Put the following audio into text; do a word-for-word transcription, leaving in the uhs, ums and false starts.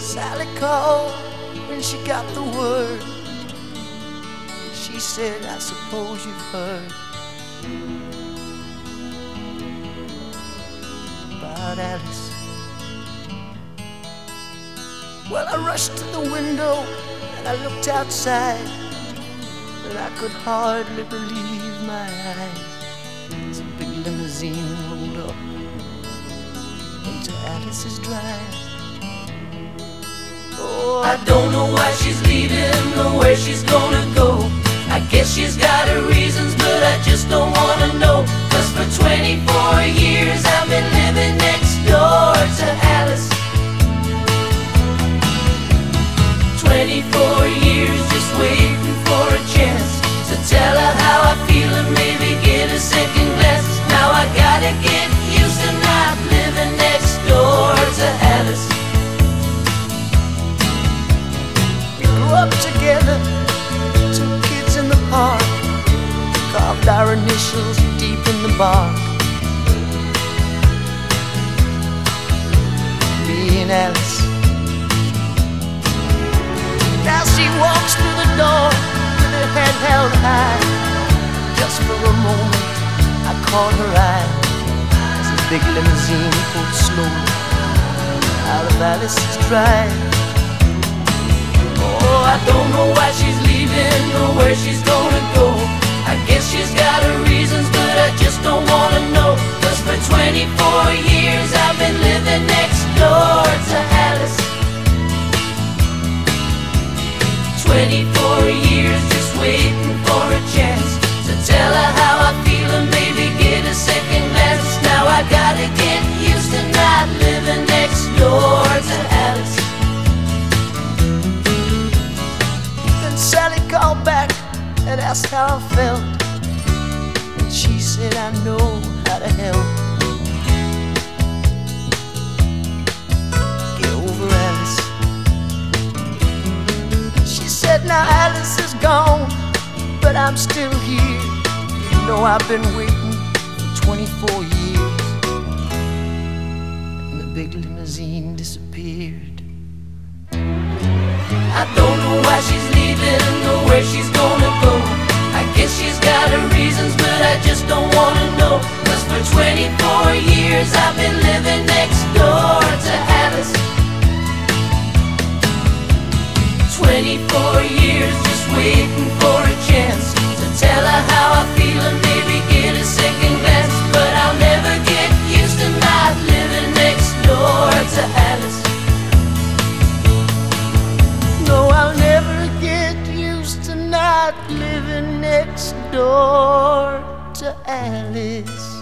Sally called when she got the word. She said, I suppose you've heard about Alice. Well, I rushed to the window and I looked outside, and I could hardly believe my eyes as a big limousine rolled up into Alice's drive. Oh, I don't know why she's leaving or where she's gonna go. I guess she's got her reasons, but I just don't wanna know. Cause for twenty-four years I've been living next door to Alice. Twenty-four years just waiting for a chance to tell her how I feel and maybe get a second glance. Now I gotta get used to not living next door to Alice. We grew up together, two kids in the park, carved our initials deep in the bark. Me and Alice. Now she walks through the door with her head held high. Just for a moment I caught her eye as the big limousine pulled slowly out of Alice's drive. Oh, I don't know why she's leaving or where she's gonna go. I guess she's got her reasons, but I just don't wanna know. Cause for twenty-four years I've been living next door to Alice. Twenty-four years just waiting for a chance to tell her how I feel and maybe get a second glance. Now I gotta get used to not living next door to Alice. Then Sally called back and asked how I felt, and she said, I know how to help. Get over Alice. Now Alice is gone, but I'm still here. You know I've been waiting for twenty-four years, and the big limousine disappeared. I don't know why she's leaving or where she's gonna go. I guess she's got her reasons, but I just don't wanna know. Cause for twenty-four years I've been living next door to Alice. Twenty-four years just waiting for a chance to tell her how I feel and maybe get a second glance. But I'll never get used to not living next door to Alice. No, I'll never get used to not living next door to Alice.